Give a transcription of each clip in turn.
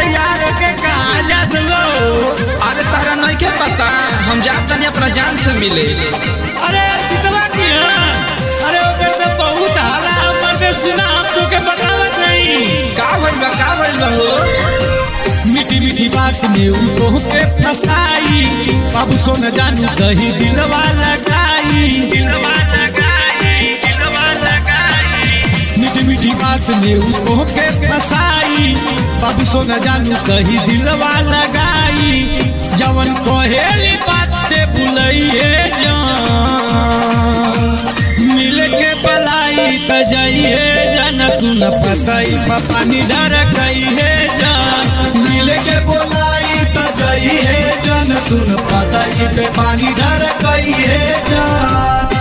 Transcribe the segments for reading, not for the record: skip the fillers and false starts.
तैयार के कहा जात लो। अरे तारा नहीं के पता, हम जात नहीं अपना जान से मिले। अरे कितना किया, अरे ओकर से बहुत हाला हमने सुना, हम तो के बतावत नहीं। का भइल बा हो? मीठी मीठी बात में उनको के फसाई, बाबू सोना जानू कही दिलवा लगाई, दिलवा लगाई, दिलवा लगाई। मीठी मीठी बात में उनको के फसाई, बाबू सोना जानू कही दिलवा लगाई। जवन कहेली बात से बुलइए जान, मिल के बलाई त जाइए जान, सुन पतई पानी डर गई है जान। मिल के बोलाई त जाइए जान, सुन पतई पे पानी डर गई है जान।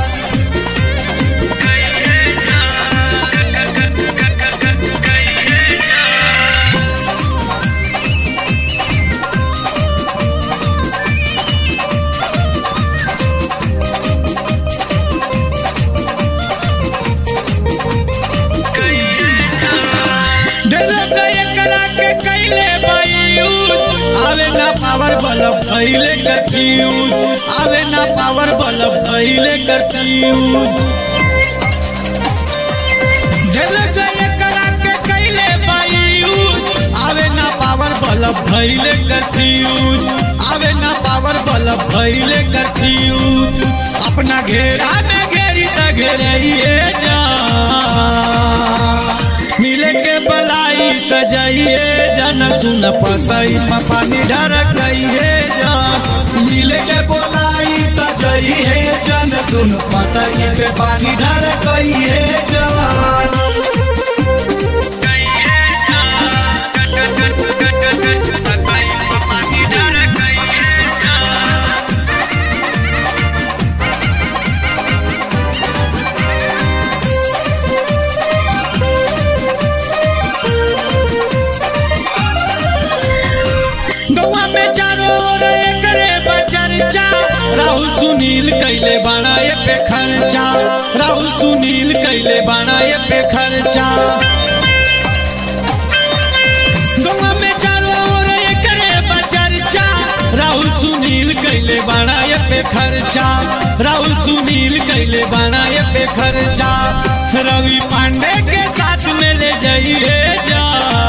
आवे ना पावर बलब पहले करती यूज, आवे ना पावर बलब पहले करती यूज। करा के कैले बाई यूज, आवे ना पावर बलब पहले करती यूज, आवे ना पावर बलब पहले करती यूज। अपना घेरा में घेरी त घेरिए जा, मिले के बलाई त जाइए जान, सुन पतई पानी डर गई है जान। मिले के बोलाई त जाइए जान, सुन पतई पे पानी डर गई है जान। गौवा में चारों ओर एकरे बचर्चा, राहुल सुनील कैले बनाए पे खर्चा, राहुल सुनील कैले बनाए पे खर्चा। गौवा में चारों ओर एकरे बचर्चा, राहुल सुनील कैले बनाए पे खर्चा, राहुल सुनील कैले बनाए पे खर्चा। रवि पांडे के साथ में ले जाइए जा,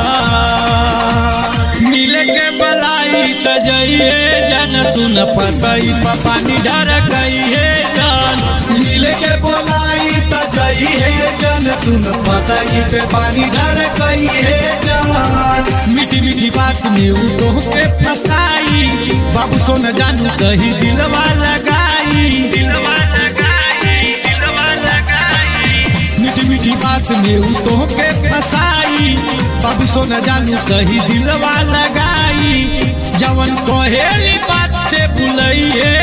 मिले के बलाई त जाइए जान, सुन पतई पानी डर गई है जान। मिले के बोलाई त जाइए जान, सुन पतई पे पानी डर गई है जान। मीठी मीठी बात में उनको के फसाई, बाबू सोना जानू कही दिलवा लगाई, दिलवा लगाई, दिलवा लगाई। मीठी मीठी बात में उनको के फसाई, बाबू सोना जानू कही दिलवा लगाई। जवन कहेली बात से बुलइए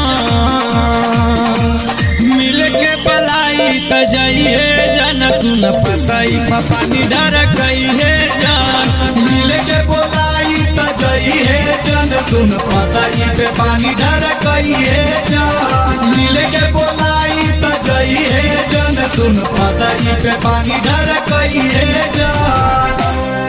जान, मिल के बलाई त जाइए जान, सुन पतई पानी डर गई है जान। मिल के बोलाई त जाइए जान, सुन पतई पे पानी डर गई है जान। मिल के बोलाई त जाइए जान, सुन पतई पे पानी डर गई है जान।